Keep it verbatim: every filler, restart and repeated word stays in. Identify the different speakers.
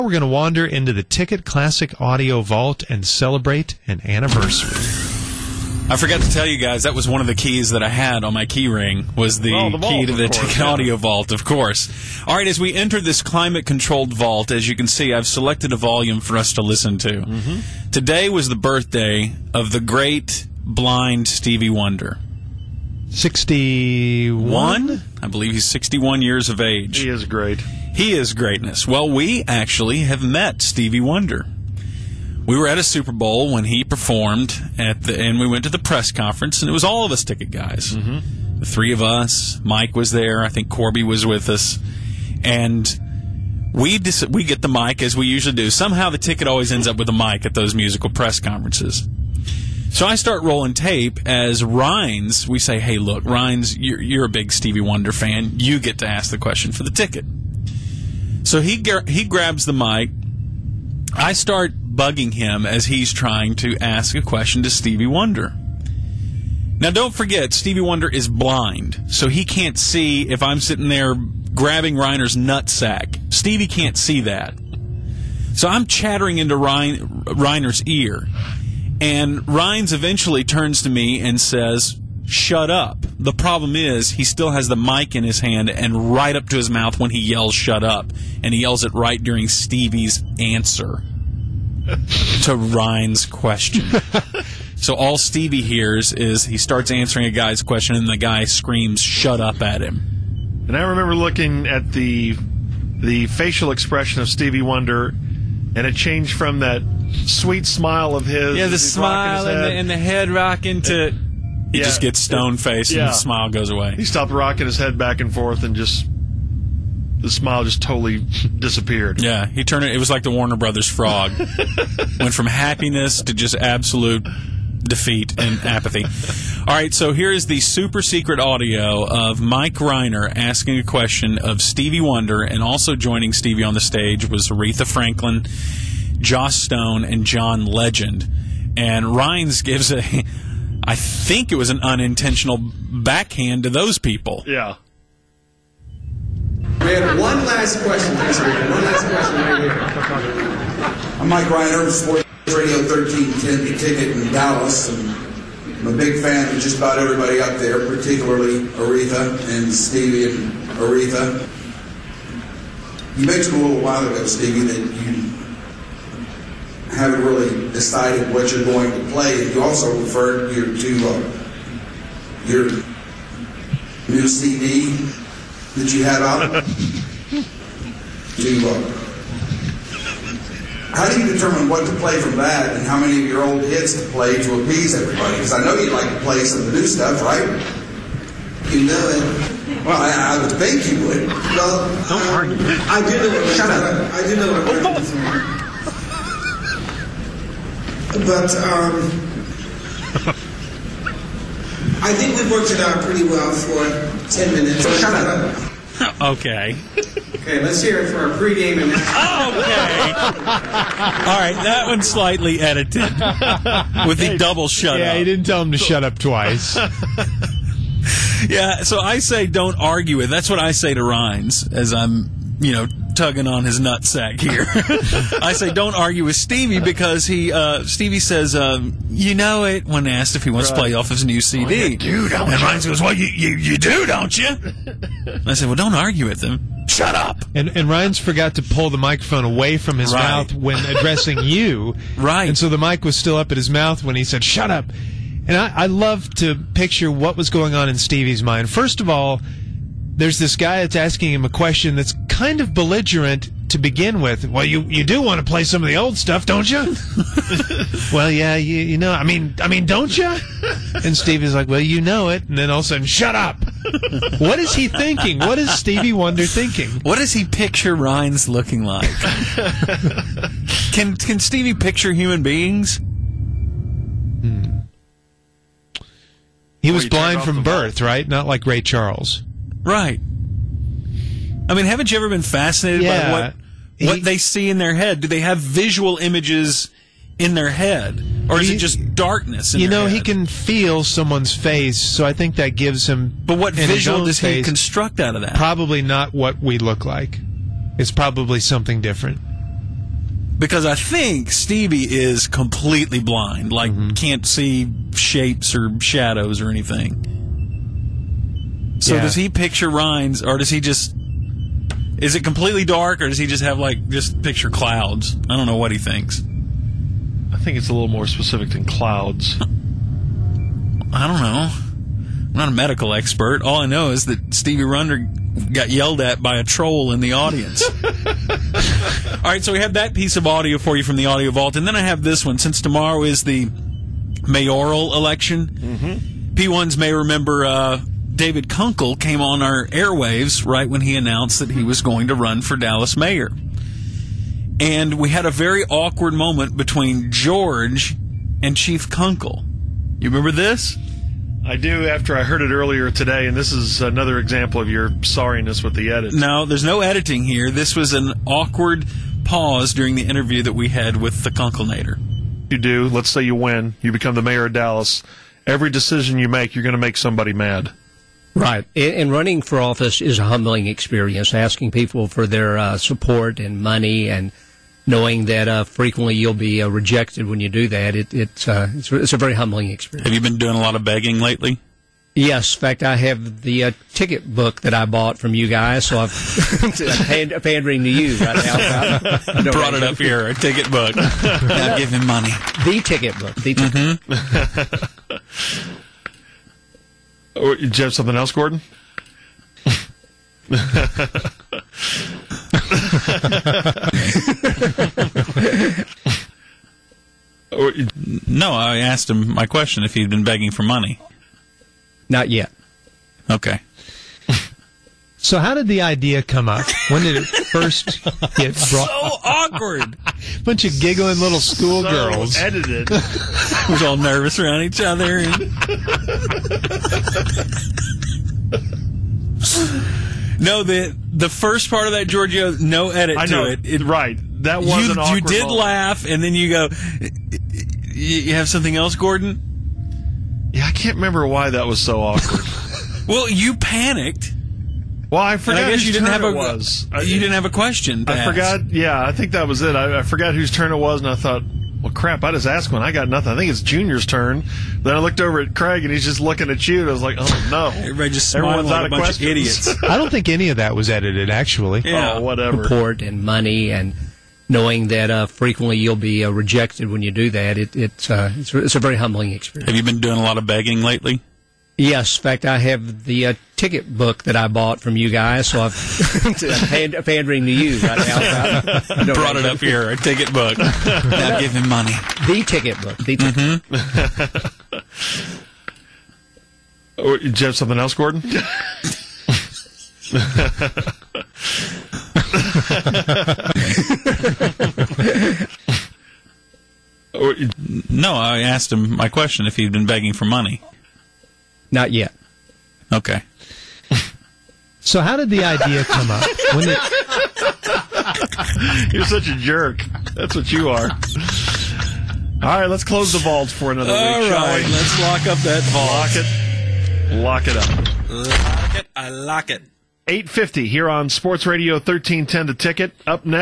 Speaker 1: We're going to wander into the Ticket Classic Audio Vault and celebrate an anniversary.
Speaker 2: I forgot to tell you guys, that was one of the keys that I had on my key ring, was the,
Speaker 3: oh, the vault,
Speaker 2: key to the
Speaker 3: course,
Speaker 2: Ticket
Speaker 3: yeah.
Speaker 2: Audio Vault, of course. All right, as we enter this climate-controlled vault, as you can see, I've selected a volume for us to listen to. Mm-hmm. Today was the birthday of the great blind Stevie Wonder.
Speaker 1: sixty-one?
Speaker 2: I believe he's sixty-one years of age.
Speaker 3: He is great.
Speaker 2: He is greatness. Well, we actually have met Stevie Wonder. We were at a Super Bowl when he performed, at the, and we went to the press conference, and it was all of us ticket guys. Mm-hmm. The three of us. Mike was there. I think Corby was with us. And we dis- we get the mic, as we usually do. Somehow the ticket always ends up with a mic at those musical press conferences. So I start rolling tape as Rhines, we say, hey, look, Rhines, you're, you're a big Stevie Wonder fan. You get to ask the question for the ticket. So he gra- he grabs the mic. I start bugging him as he's trying to ask a question to Stevie Wonder. Now, don't forget, Stevie Wonder is blind, so he can't see if I'm sitting there grabbing Reiner's nutsack. Stevie can't see that. So I'm chattering into Rein- Reiner's ear. And Rhines eventually turns to me and says, shut up. The problem is he still has the mic in his hand and right up to his mouth when he yells shut up. And he yells it right during Stevie's answer to Rhines' question. So all Stevie hears is he starts answering a guy's question and the guy screams shut up at him.
Speaker 3: And I remember looking at the the facial expression of Stevie Wonder, and it changed from that sweet smile of his.
Speaker 2: Yeah, the smile and the, and the head rocking to... It, he
Speaker 3: yeah,
Speaker 2: just gets stone-faced
Speaker 3: yeah.
Speaker 2: and the smile goes away.
Speaker 3: He stopped rocking his head back and forth and just... The smile just totally disappeared.
Speaker 2: Yeah, he turned it... It was like the Warner Brothers frog. Went from happiness to just absolute defeat and apathy. All right, so here is the super secret audio of Mike Reiner asking a question of Stevie Wonder, and also joining Stevie on the stage was Aretha Franklin, Joss Stone, and John Legend. And Rhines gives a, I think it was an unintentional backhand to those people.
Speaker 3: Yeah.
Speaker 4: We have one last question. Thanks, Aretha. One last question right here.
Speaker 5: I'm Mike Reiner, Sports Radio thirteen ten The Ticket in Dallas. And I'm a big fan of just about everybody up there, particularly Aretha and Stevie and Aretha. You mentioned a little while ago, Stevie, that you haven't really decided what you're going to play. And you also referred your, to uh, your new C D that you have out. to, uh, how do you determine what to play from that and how many of your old hits to play to appease everybody? Because I know you'd like to play some of the new stuff, right?
Speaker 4: You know it.
Speaker 5: Well, I, I would think you would.
Speaker 4: Well,
Speaker 1: Don't
Speaker 4: uh,
Speaker 1: argue.
Speaker 4: I do know what Shut up. I do know what I'm going to do. But um, I think we've worked it out pretty well for ten minutes. So shut up.
Speaker 2: Okay.
Speaker 4: Okay, let's hear it for our pregame and
Speaker 2: Okay. All right, that one's slightly edited with the double shut
Speaker 1: Yeah,
Speaker 2: up.
Speaker 1: he didn't tell him to shut up twice.
Speaker 2: Yeah, so I say don't argue it. That's what I say to Rhines as I'm, you know, tugging on his nutsack here. I say don't argue with Stevie because he, uh, Stevie says, um, you know it, when asked if he wants right. to play off his new C D.
Speaker 1: Well, you do, don't
Speaker 2: and
Speaker 1: you?
Speaker 2: Rhines goes, well, you, you, you do, don't you? I said, well, don't argue with him. Shut up.
Speaker 1: And and Rhines forgot to pull the microphone away from his
Speaker 2: right.
Speaker 1: mouth when addressing you.
Speaker 2: Right.
Speaker 1: And so the mic was still up at his mouth when he said, shut up. And I, I love to picture what was going on in Stevie's mind. First of all, there's this guy that's asking him a question that's kind of belligerent to begin with. Well, you, you do want to play some of the old stuff, don't you? Well, yeah, you, you know, I mean, I mean, don't you? And Stevie's like, well, you know it. And then all of a sudden, shut up. What is he thinking? What is Stevie Wonder thinking?
Speaker 2: What does he picture Rhines looking like? Can can Stevie picture human beings?
Speaker 1: Hmm. He was
Speaker 3: you
Speaker 1: blind
Speaker 3: turned
Speaker 1: from
Speaker 3: off the
Speaker 1: birth, right? Not like Ray Charles.
Speaker 2: Right. I mean, haven't you ever been fascinated
Speaker 1: Yeah.
Speaker 2: by what what
Speaker 1: He-
Speaker 2: they see in their head? Do they have visual images in their head? Or is
Speaker 1: He-
Speaker 2: it just darkness in
Speaker 1: You
Speaker 2: their
Speaker 1: know,
Speaker 2: head?
Speaker 1: he can feel someone's face, so I think that gives him...
Speaker 2: But what
Speaker 1: in his
Speaker 2: visual
Speaker 1: own
Speaker 2: does he
Speaker 1: face,
Speaker 2: construct out of that?
Speaker 1: Probably not what we look like. It's probably something different.
Speaker 2: Because I think Stevie is completely blind, like
Speaker 1: Mm-hmm.
Speaker 2: can't see shapes or shadows or anything. So
Speaker 1: Yeah.
Speaker 2: does he picture Rhines, or does he just... Is it completely dark, or does he just have, like, just picture clouds? I don't know what he thinks.
Speaker 3: I think it's a little more specific than clouds.
Speaker 2: I don't know. I'm not a medical expert. All I know is that Stevie Wonder got yelled at by a troll in the audience. All right, so we have that piece of audio for you from the Audio Vault, and then I have this one. Since tomorrow is the mayoral election, mm-hmm. P ones may remember uh, David Kunkel came on our airwaves right when he announced that he was going to run for Dallas mayor. And we had a very awkward moment between George and Chief Kunkel. You remember this?
Speaker 3: I do, after I heard it earlier today, and this is another example of your sorriness with the edit.
Speaker 2: No, there's no editing here. This was an awkward pause during the interview that we had with the Kunkelnator.
Speaker 3: You do. Let's say you win. You become the mayor of Dallas. Every decision you make, you're going to make somebody mad.
Speaker 6: Right. And, and running for office is a humbling experience, asking people for their uh, support and money, and knowing that uh, frequently you'll be uh, rejected when you do that. It, it's, uh, it's, it's a very humbling experience.
Speaker 2: Have you been doing a lot of begging lately?
Speaker 6: Yes. In fact, I have the uh, ticket book that I bought from you guys, so I'm pand- pandering to you right now. I
Speaker 2: Brought it up here, a ticket book. Now give him money.
Speaker 6: The ticket book. The ticket
Speaker 2: Mm-hmm.
Speaker 3: Or, did you have something else, Gordon? Or,
Speaker 2: No, I asked him my question if he'd been begging for money.
Speaker 6: Not yet.
Speaker 2: Okay.
Speaker 1: So how did the idea come up? When did it first get brought?
Speaker 2: So awkward.
Speaker 1: Bunch of giggling little schoolgirls.
Speaker 3: So edited.
Speaker 2: We're all nervous around each other. And... no, the the first part of that, Giorgio, no edit
Speaker 3: I know.
Speaker 2: to it. it
Speaker 3: right. That was
Speaker 2: you,
Speaker 3: an awkward
Speaker 2: You did
Speaker 3: moment.
Speaker 2: laugh, and then you go, you you have something else, Gordon?
Speaker 3: Yeah, I can't remember why that was so awkward.
Speaker 2: Well, you panicked.
Speaker 3: Well, I forgot
Speaker 2: And I guess
Speaker 3: whose
Speaker 2: you didn't
Speaker 3: turn
Speaker 2: have a
Speaker 3: it was. I,
Speaker 2: you didn't have a question. to
Speaker 3: I
Speaker 2: ask.
Speaker 3: forgot. Yeah, I think that was it. I, I forgot whose turn it was, and I thought, well, crap, I just asked one. I got nothing. I think it's Junior's turn. Then I looked over at Craig, and he's just looking at you, and I was like, oh, no.
Speaker 2: Everybody just smiled
Speaker 3: Everyone's
Speaker 2: like
Speaker 3: out
Speaker 2: a
Speaker 3: of
Speaker 2: bunch
Speaker 3: questions.
Speaker 2: of idiots.
Speaker 1: I don't think any of that was edited, actually.
Speaker 2: Yeah.
Speaker 3: Oh, whatever.
Speaker 6: Support and money, and knowing that uh, frequently you'll be uh, rejected when you do that. It, it's, uh, it's it's a very humbling experience.
Speaker 2: Have you been doing a lot of begging lately?
Speaker 6: Yes. In fact, I have the uh, ticket book that I bought from you guys, so I'm pand- pandering to you right now. I don't
Speaker 2: Brought it
Speaker 6: know.
Speaker 2: up here, a ticket book. Now give him money.
Speaker 6: The ticket book. The ticket
Speaker 2: Mm-hmm.
Speaker 3: Or, did you have something else, Gordon? Or,
Speaker 2: No, I asked him my question if he'd been begging for money.
Speaker 6: Not yet.
Speaker 2: Okay.
Speaker 1: So how did the idea come up? When did,
Speaker 3: you're such a jerk. That's what you are. All right, let's close the vaults for another
Speaker 2: All
Speaker 3: week, shall
Speaker 2: right,
Speaker 3: we?
Speaker 2: let's lock up that vault.
Speaker 3: Lock it. Lock it up.
Speaker 2: Lock it. I lock it.
Speaker 3: eight fifty here on Sports Radio thirteen ten The Ticket. Up next.